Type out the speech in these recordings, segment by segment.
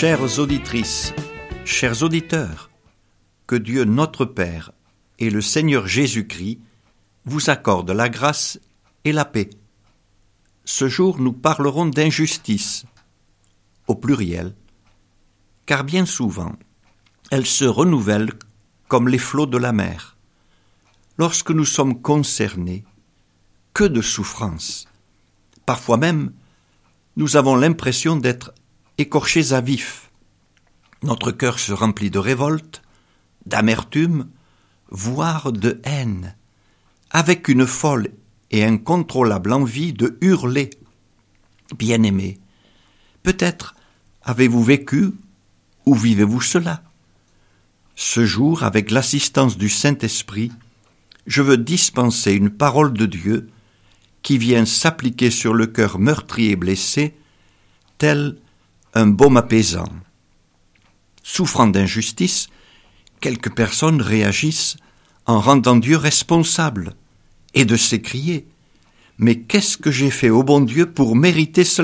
Chères auditrices, chers auditeurs, que Dieu notre Père et le Seigneur Jésus-Christ vous accordent la grâce et la paix. Ce jour, nous parlerons d'injustice, au pluriel, car bien souvent, elle se renouvelle comme les flots de la mer. Lorsque nous sommes concernés, que de souffrances. Parfois même, nous avons l'impression d'être écorchés à vif. Notre cœur se remplit de révolte, d'amertume, voire de haine, avec une folle et incontrôlable envie de hurler. Bien-aimés, peut-être avez-vous vécu ou vivez-vous cela? Ce jour, avec l'assistance du Saint-Esprit, je veux dispenser une parole de Dieu qui vient s'appliquer sur le cœur meurtri et blessé, tel un baume apaisant. Souffrant d'injustice, quelques personnes réagissent en rendant Dieu responsable et de s'écrier « Mais qu'est-ce que j'ai fait au bon Dieu pour mériter cela ?»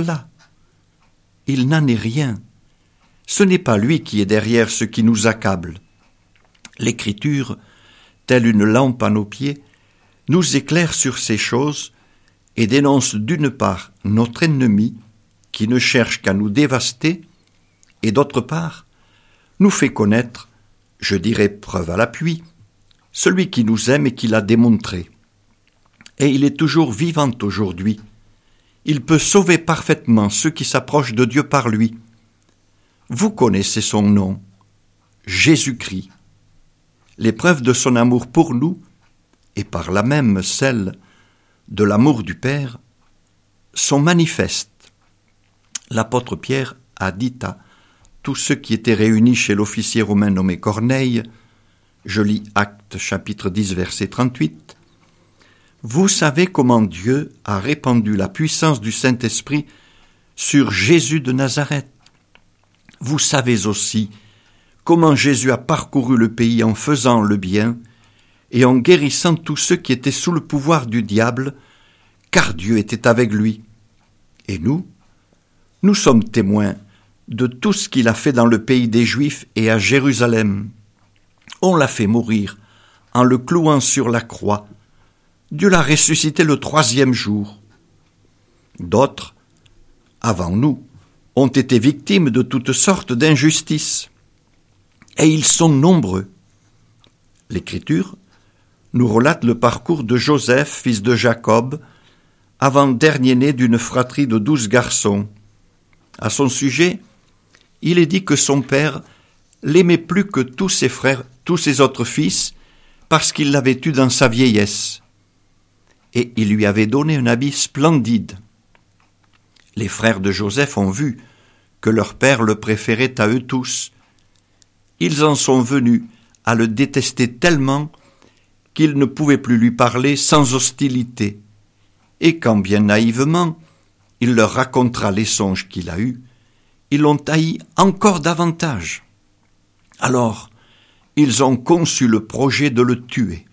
Il n'en est rien. Ce n'est pas lui qui est derrière ce qui nous accable. L'Écriture, telle une lampe à nos pieds, nous éclaire sur ces choses et dénonce d'une part notre ennemi qui ne cherche qu'à nous dévaster et d'autre part nous fait connaître, je dirais preuve à l'appui, celui qui nous aime et qui l'a démontré. Et il est toujours vivant aujourd'hui. Il peut sauver parfaitement ceux qui s'approchent de Dieu par lui. Vous connaissez son nom, Jésus-Christ. Les preuves de son amour pour nous, et par là même celles de l'amour du Père, sont manifestes. L'apôtre Pierre a dit à tous ceux qui étaient réunis chez l'officier romain nommé Corneille, je lis Actes chapitre 10 verset 38, « Vous savez comment Dieu a répandu la puissance du Saint-Esprit sur Jésus de Nazareth. Vous savez aussi comment Jésus a parcouru le pays en faisant le bien et en guérissant tous ceux qui étaient sous le pouvoir du diable, car Dieu était avec lui. Et nous sommes témoins de tout ce qu'il a fait dans le pays des Juifs et à Jérusalem. On l'a fait mourir en le clouant sur la croix. Dieu l'a ressuscité le 3e jour. D'autres, avant nous, ont été victimes de toutes sortes d'injustices. Et ils sont nombreux. L'Écriture nous relate le parcours de Joseph, fils de Jacob, avant-dernier-né d'une fratrie de 12 garçons. À son sujet, il est dit que son père l'aimait plus que tous ses frères, tous ses autres fils, parce qu'il l'avait eu dans sa vieillesse. Et il lui avait donné un habit splendide. Les frères de Joseph ont vu que leur père le préférait à eux tous. Ils en sont venus à le détester tellement qu'ils ne pouvaient plus lui parler sans hostilité. Et quand bien naïvement il leur racontera les songes qu'il a eus, ils l'ont haï encore davantage. Alors, ils ont conçu le projet de le tuer.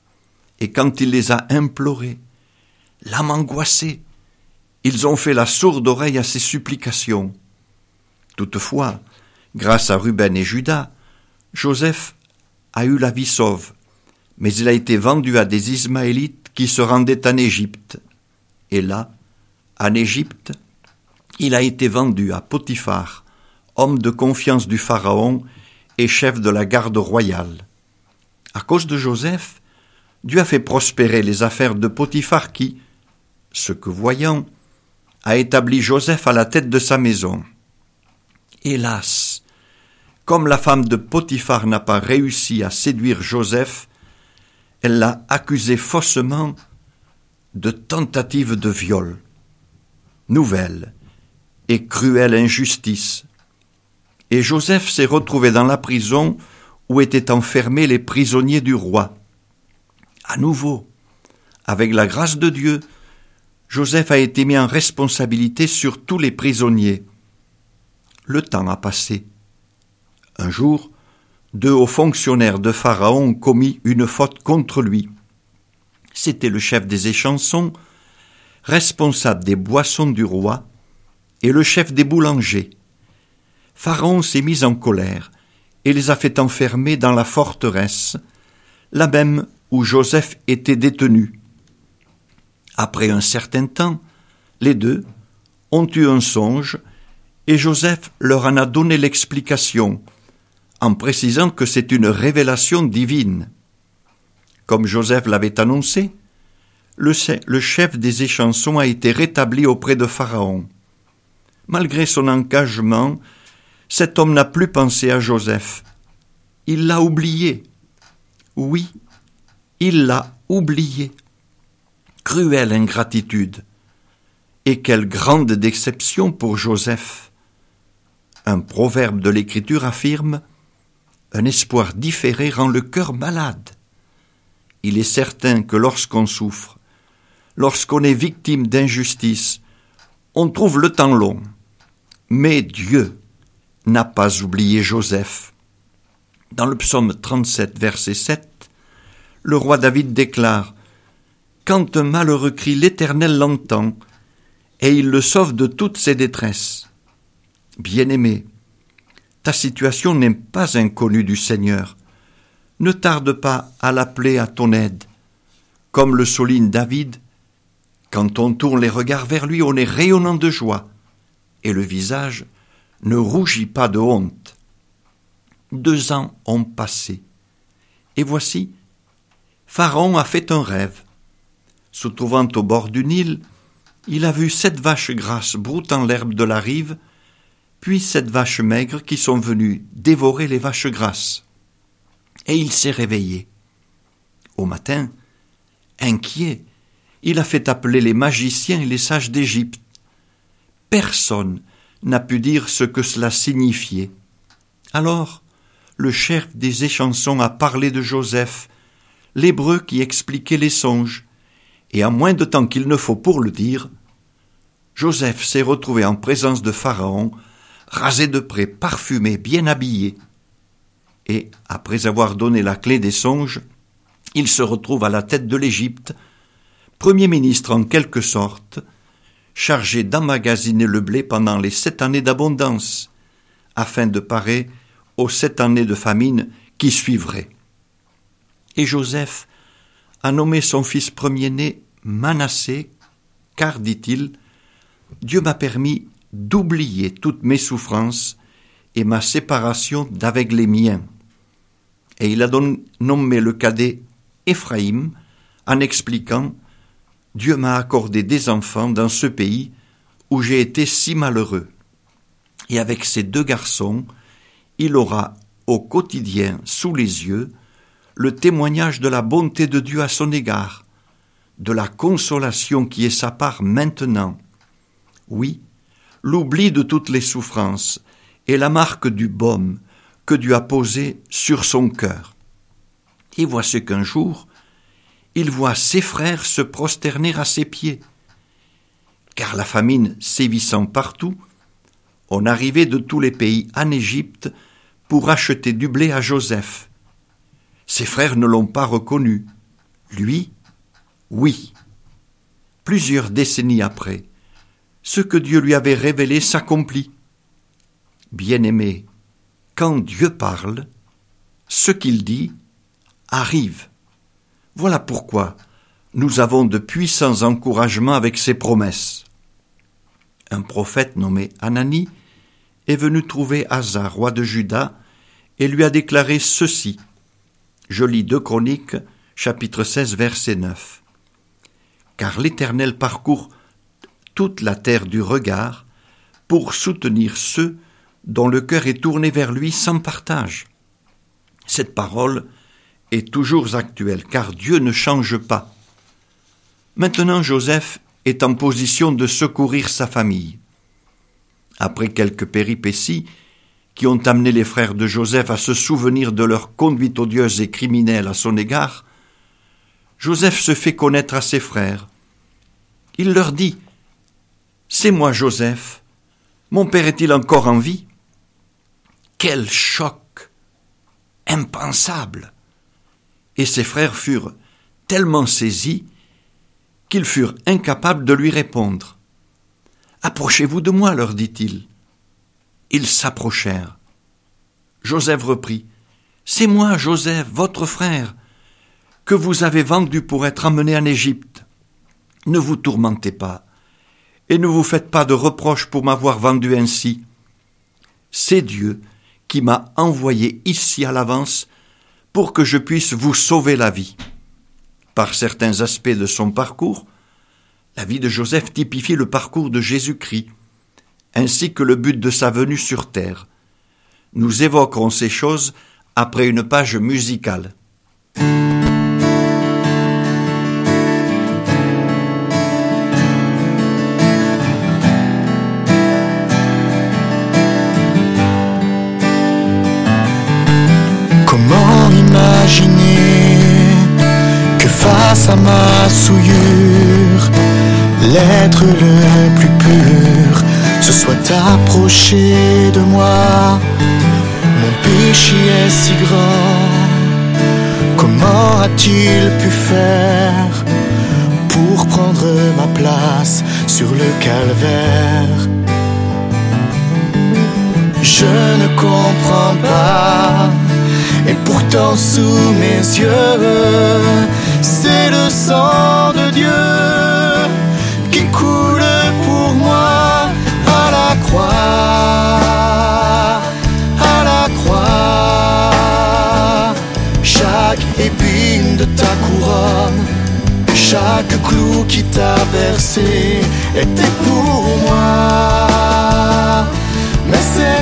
Et quand il les a implorés, l'âme angoissée, ils ont fait la sourde oreille à ses supplications. Toutefois, grâce à Ruben et Juda, Joseph a eu la vie sauve, mais il a été vendu à des Ismaélites qui se rendaient en Égypte. Et là, en Égypte, il a été vendu à Potiphar, homme de confiance du Pharaon et chef de la garde royale. À cause de Joseph, Dieu a fait prospérer les affaires de Potiphar qui, ce que voyant, a établi Joseph à la tête de sa maison. Hélas, comme la femme de Potiphar n'a pas réussi à séduire Joseph, elle l'a accusé faussement de tentative de viol. Nouvelle et cruelle injustice. Et Joseph s'est retrouvé dans la prison où étaient enfermés les prisonniers du roi. À nouveau, avec la grâce de Dieu, Joseph a été mis en responsabilité sur tous les prisonniers. Le temps a passé. Un jour, 2 hauts fonctionnaires de Pharaon ont commis une faute contre lui. C'était le chef des échansons, responsable des boissons du roi, et le chef des boulangers. Pharaon s'est mis en colère et les a fait enfermer dans la forteresse, la même où Joseph était détenu. Après un certain temps, les deux ont eu un songe et Joseph leur en a donné l'explication, en précisant que c'est une révélation divine. Comme Joseph l'avait annoncé, le chef des échansons a été rétabli auprès de Pharaon. Malgré son engagement, cet homme n'a plus pensé à Joseph. Il l'a oublié. Oui, il l'a oublié. Cruelle ingratitude. Et quelle grande déception pour Joseph. Un proverbe de l'Écriture affirme « Un espoir différé rend le cœur malade ». Il est certain que lorsqu'on souffre, lorsqu'on est victime d'injustice, on trouve le temps long. Mais Dieu n'a pas oublié Joseph. Dans le psaume 37, verset 7, le roi David déclare « Quand un malheureux crie, l'Éternel l'entend, et il le sauve de toutes ses détresses. » Bien-aimé, ta situation n'est pas inconnue du Seigneur. Ne tarde pas à l'appeler à ton aide. Comme le souligne David, quand on tourne les regards vers lui, on est rayonnant de joie, et le visage ne rougit pas de honte. 2 ans ont passé, et voici, Pharaon a fait un rêve. Se trouvant au bord du Nil, il a vu 7 vaches grasses broutant l'herbe de la rive, puis 7 vaches maigres qui sont venues dévorer les vaches grasses. Et il s'est réveillé. Au matin, inquiet, il a fait appeler les magiciens et les sages d'Égypte. Personne n'a pu dire ce que cela signifiait. Alors, le chef des échansons a parlé de Joseph, l'Hébreu qui expliquait les songes, et en moins de temps qu'il ne faut pour le dire, Joseph s'est retrouvé en présence de Pharaon, rasé de près, parfumé, bien habillé. Et, après avoir donné la clé des songes, il se retrouve à la tête de l'Égypte, premier ministre en quelque sorte, chargé d'emmagasiner le blé pendant les 7 années d'abondance, afin de parer aux 7 années de famine qui suivraient. Et Joseph a nommé son fils premier-né Manassé, car, dit-il, Dieu m'a permis d'oublier toutes mes souffrances et ma séparation d'avec les miens. Et il a donc nommé le cadet Éphraïm en expliquant « Dieu m'a accordé des enfants dans ce pays où j'ai été si malheureux. Et avec ces 2 garçons, il aura au quotidien sous les yeux le témoignage de la bonté de Dieu à son égard, de la consolation qui est sa part maintenant. Oui, l'oubli de toutes les souffrances est la marque du baume que Dieu a posé sur son cœur. Et voici qu'un jour, il voit ses frères se prosterner à ses pieds. Car la famine sévissant partout, on arrivait de tous les pays en Égypte pour acheter du blé à Joseph. Ses frères ne l'ont pas reconnu. Lui, oui. Plusieurs décennies après, ce que Dieu lui avait révélé s'accomplit. Bien-aimé, quand Dieu parle, ce qu'il dit arrive. Voilà pourquoi nous avons de puissants encouragements avec ses promesses. Un prophète nommé Anani est venu trouver Asa, roi de Juda, et lui a déclaré ceci. Je lis 2 Chroniques, chapitre 16, verset 9. Car l'Éternel parcourt toute la terre du regard pour soutenir ceux dont le cœur est tourné vers lui sans partage. Cette parole est toujours actuelle, car Dieu ne change pas. Maintenant, Joseph est en position de secourir sa famille. Après quelques péripéties qui ont amené les frères de Joseph à se souvenir de leur conduite odieuse et criminelle à son égard, Joseph se fait connaître à ses frères. Il leur dit « C'est moi Joseph, mon père est-il encore en vie ?» Quel choc! Impensable! Et ses frères furent tellement saisis qu'ils furent incapables de lui répondre. « Approchez-vous de moi, leur dit-il. » Ils s'approchèrent. Joseph reprit. « C'est moi, Joseph, votre frère, que vous avez vendu pour être emmené en Égypte. Ne vous tourmentez pas, et ne vous faites pas de reproches pour m'avoir vendu ainsi. C'est Dieu qui m'a envoyé ici à l'avance pour que je puisse vous sauver la vie. » Par certains aspects de son parcours, la vie de Joseph typifie le parcours de Jésus-Christ, ainsi que le but de sa venue sur terre. Nous évoquerons ces choses après une page musicale. Comment imaginer que face à ma souillure, l'être le plus pur se soit approché de moi. Mon péché est si grand, comment a-t-il pu faire pour prendre ma place sur le calvaire? Je ne comprends pas, et pourtant sous mes yeux, c'est le sang de Dieu qui coule pour moi à la croix, à la croix. Chaque épine de ta couronne, chaque clou qui t'a bercé était pour moi. Mais c'est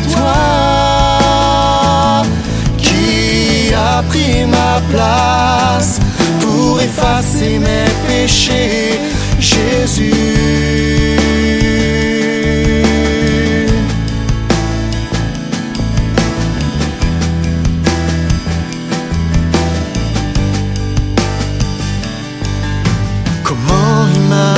toi qui as pris ma place pour effacer mes péchés, Jésus. Comment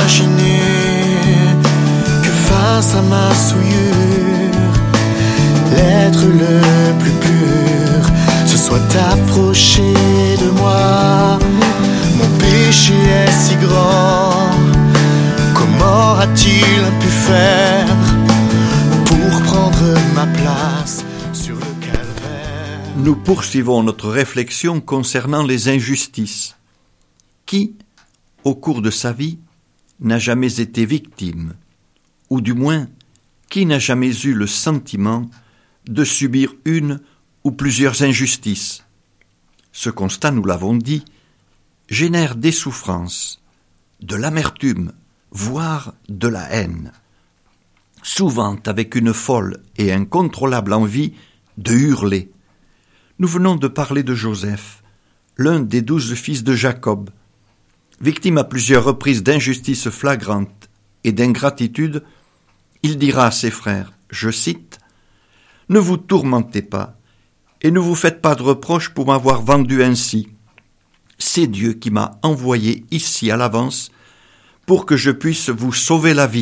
imaginer que face à ma souillure, l'être le plus pur se soit approché de moi? Mon péché est si grand, comment a-t-il pu faire pour prendre ma place sur le calvaire? Nous poursuivons notre réflexion concernant les injustices. Qui, au cours de sa vie, n'a jamais été victime, ou du moins, qui n'a jamais eu le sentiment de subir une ou plusieurs injustices? Ce constat, nous l'avons dit, génère des souffrances, de l'amertume, voire de la haine, souvent avec une folle et incontrôlable envie de hurler. Nous venons de parler de Joseph, l'un des 12 fils de Jacob. Victime à plusieurs reprises d'injustices flagrantes et d'ingratitude, il dira à ses frères, je cite, « Ne vous tourmentez pas, et ne vous faites pas de reproches pour m'avoir vendu ainsi. C'est Dieu qui m'a envoyé ici à l'avance pour que je puisse vous sauver la vie. »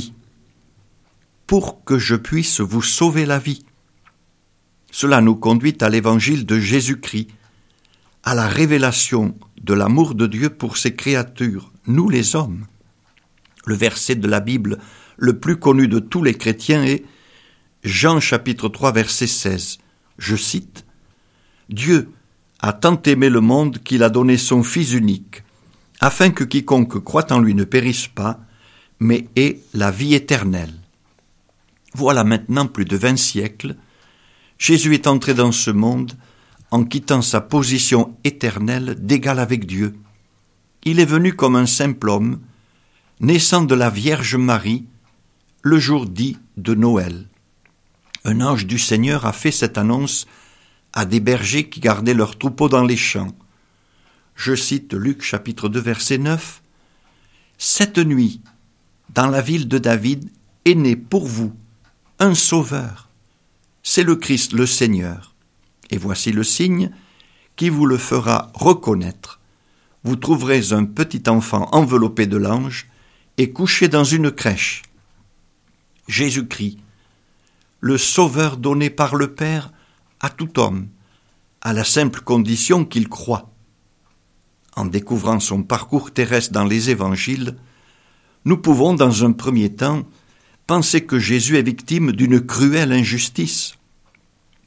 Pour que je puisse vous sauver la vie. Cela nous conduit à l'évangile de Jésus-Christ, à la révélation de l'amour de Dieu pour ses créatures, nous les hommes. Le verset de la Bible le plus connu de tous les chrétiens est Jean chapitre 3 verset 16. Je cite, « Dieu a tant aimé le monde qu'il a donné son Fils unique, afin que quiconque croit en lui ne périsse pas, mais ait la vie éternelle. » Voilà maintenant plus de 20 siècles, Jésus est entré dans ce monde en quittant sa position éternelle d'égal avec Dieu. Il est venu comme un simple homme, naissant de la Vierge Marie, le jour dit de Noël. Un ange du Seigneur a fait cette annonce à des bergers qui gardaient leurs troupeaux dans les champs. Je cite Luc chapitre 2 verset 9. « Cette nuit, dans la ville de David, est né pour vous un sauveur. C'est le Christ, le Seigneur. Et voici le signe qui vous le fera reconnaître. Vous trouverez un petit enfant enveloppé de l'ange et couché dans une crèche. » Jésus-Christ, le Sauveur donné par le Père à tout homme, à la simple condition qu'il croit. En découvrant son parcours terrestre dans les évangiles, nous pouvons, dans un premier temps, penser que Jésus est victime d'une cruelle injustice.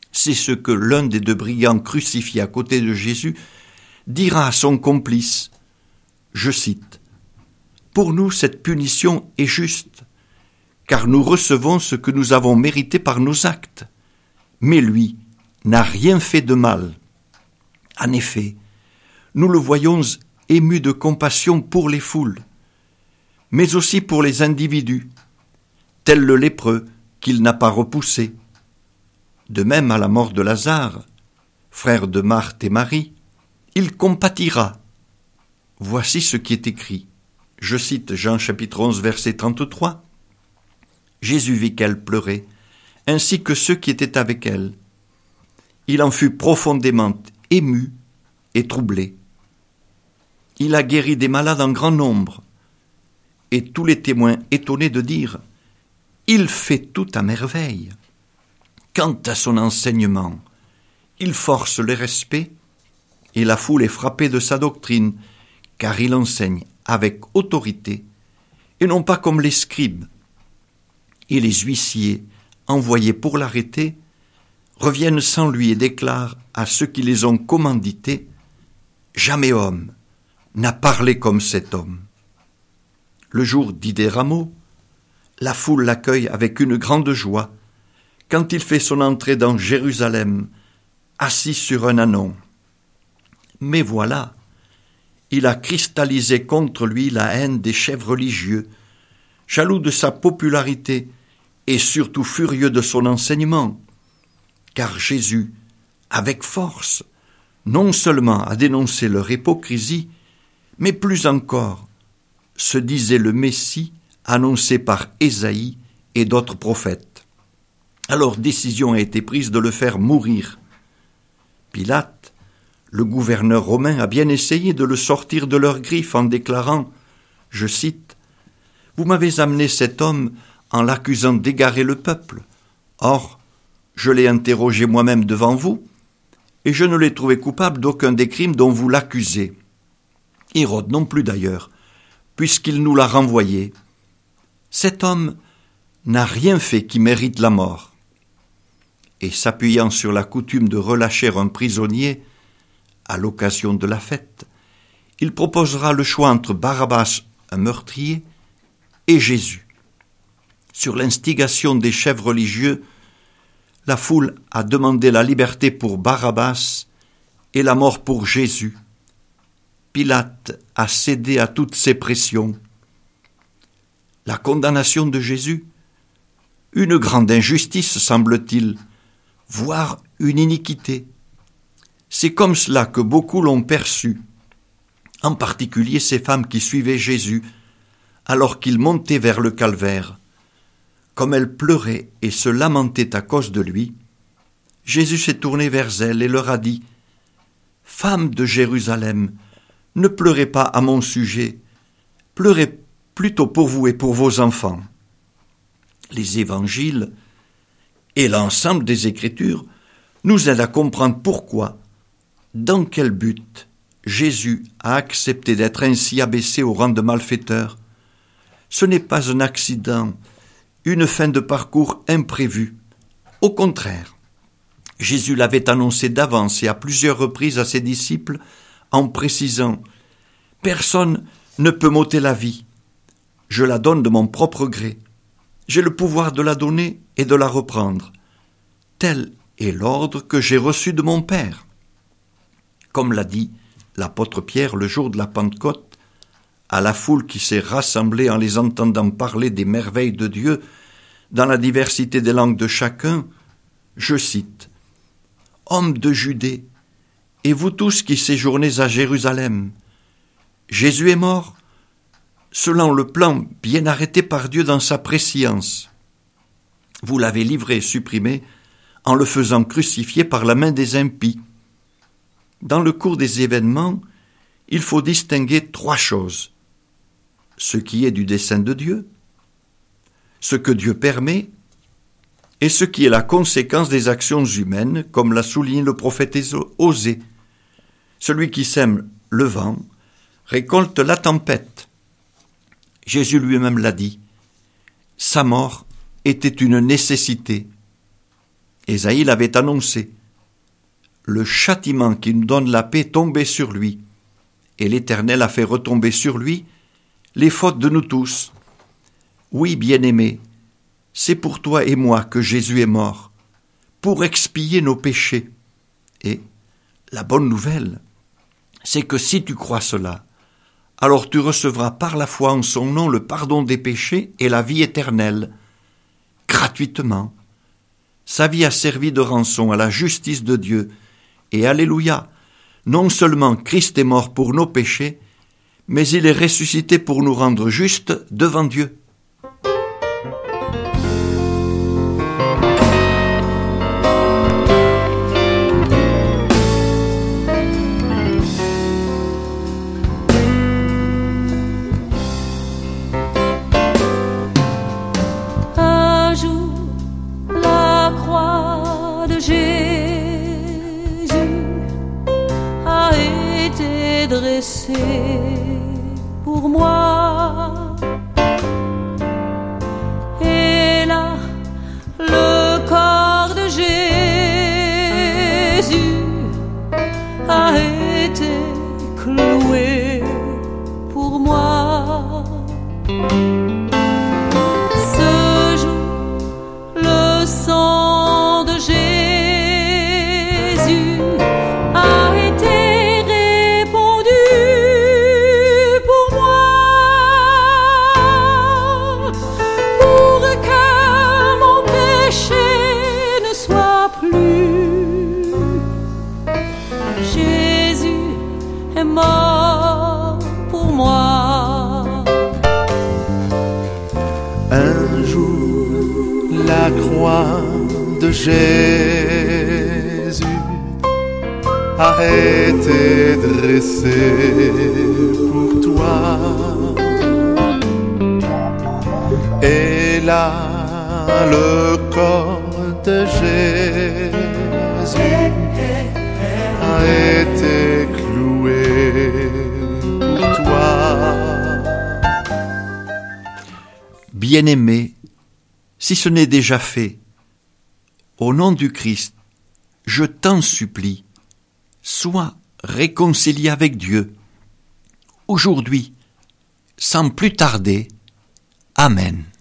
C'est ce que l'un des deux brigands crucifiés à côté de Jésus dira à son complice. Je cite, « Pour nous, cette punition est juste, car nous recevons ce que nous avons mérité par nos actes. Mais lui n'a rien fait de mal. En effet, nous le voyons ému de compassion pour les foules, mais aussi pour les individus, tel le lépreux qu'il n'a pas repoussé. De même, à la mort de Lazare, frère de Marthe et Marie, il compatira. Voici ce qui est écrit. Je cite Jean chapitre 11, verset 33. Jésus vit qu'elle pleurait, ainsi que ceux qui étaient avec elle. Il en fut profondément ému et troublé. Il a guéri des malades en grand nombre, et tous les témoins étonnés de dire « Il fait tout à merveille ». Quant à son enseignement, il force le respect, et la foule est frappée de sa doctrine, car il enseigne avec autorité, et non pas comme les scribes. Et les huissiers, envoyés pour l'arrêter, reviennent sans lui et déclarent à ceux qui les ont commandités « Jamais homme n'a parlé comme cet homme ». Le jour dit des rameaux, la foule l'accueille avec une grande joie, quand il fait son entrée dans Jérusalem, assis sur un ânon. Mais voilà, il a cristallisé contre lui la haine des chefs religieux, jaloux de sa popularité et surtout furieux de son enseignement, car Jésus, avec force, non seulement a dénoncé leur hypocrisie, mais plus encore, se disait le Messie annoncé par Ésaïe et d'autres prophètes. Alors décision a été prise de le faire mourir. Pilate, le gouverneur romain, a bien essayé de le sortir de leurs griffes en déclarant, je cite, « Vous m'avez amené cet homme en l'accusant d'égarer le peuple. Or, je l'ai interrogé moi-même devant vous, et je ne l'ai trouvé coupable d'aucun des crimes dont vous l'accusez. Hérode non plus d'ailleurs, puisqu'il nous l'a renvoyé. Cet homme n'a rien fait qui mérite la mort. » Et s'appuyant sur la coutume de relâcher un prisonnier à l'occasion de la fête, il proposera le choix entre Barabbas, un meurtrier, et Jésus. Sur l'instigation des chefs religieux, la foule a demandé la liberté pour Barabbas et la mort pour Jésus. Pilate a cédé à toutes ces pressions. La condamnation de Jésus, une grande injustice, semble-t-il, voire une iniquité. C'est comme cela que beaucoup l'ont perçu, en particulier ces femmes qui suivaient Jésus alors qu'il montait vers le calvaire. Comme elles pleuraient et se lamentaient à cause de lui, Jésus s'est tourné vers elles et leur a dit « Femmes de Jérusalem, ne pleurez pas à mon sujet, pleurez plutôt pour vous et pour vos enfants. » Les évangiles et l'ensemble des Écritures nous aident à comprendre pourquoi, dans quel but Jésus a accepté d'être ainsi abaissé au rang de malfaiteur. Ce n'est pas un accident, une fin de parcours imprévue. Au contraire, Jésus l'avait annoncé d'avance et à plusieurs reprises à ses disciples en précisant « Personne ne peut m'ôter la vie. Je la donne de mon propre gré. J'ai le pouvoir de la donner et de la reprendre. Tel est l'ordre que j'ai reçu de mon Père. » Comme l'a dit l'apôtre Pierre le jour de la Pentecôte, à la foule qui s'est rassemblée en les entendant parler des merveilles de Dieu dans la diversité des langues de chacun, je cite « Hommes de Judée, et vous tous qui séjournez à Jérusalem, Jésus est mort selon le plan bien arrêté par Dieu dans sa prescience. Vous l'avez livré et supprimé en le faisant crucifier par la main des impies. Dans le cours des événements, il faut distinguer trois choses. Ce qui est du dessein de Dieu, ce que Dieu permet, et ce qui est la conséquence des actions humaines, comme l'a souligné le prophète Osée. Celui qui sème le vent récolte la tempête. Jésus lui-même l'a dit, sa mort était une nécessité. Ésaïe l'avait annoncé. Le châtiment qui nous donne la paix tombait sur lui, et l'Éternel a fait retomber sur lui les fautes de nous tous. Oui, bien-aimé, c'est pour toi et moi que Jésus est mort, pour expier nos péchés. Et la bonne nouvelle, c'est que si tu crois cela, alors tu recevras par la foi en son nom le pardon des péchés et la vie éternelle, gratuitement. Sa vie a servi de rançon à la justice de Dieu, et alléluia, non seulement Christ est mort pour nos péchés, mais il est ressuscité pour nous rendre justes devant Dieu. Un jour, la croix de Jésus a été dressée pour moi. Et là, le corps de Jésus a été cloué pour moi. Ce jour, le sang de Jésus a été répandu pour moi, pour que mon péché ne soit plus. Jésus est mort pour moi. Un jour, la croix de Jésus a été dressée pour toi. Et là, le corps de Jésus a été cloué pour toi. Bien-aimé, si ce n'est déjà fait, au nom du Christ, je t'en supplie, sois réconcilié avec Dieu. Aujourd'hui, sans plus tarder. Amen.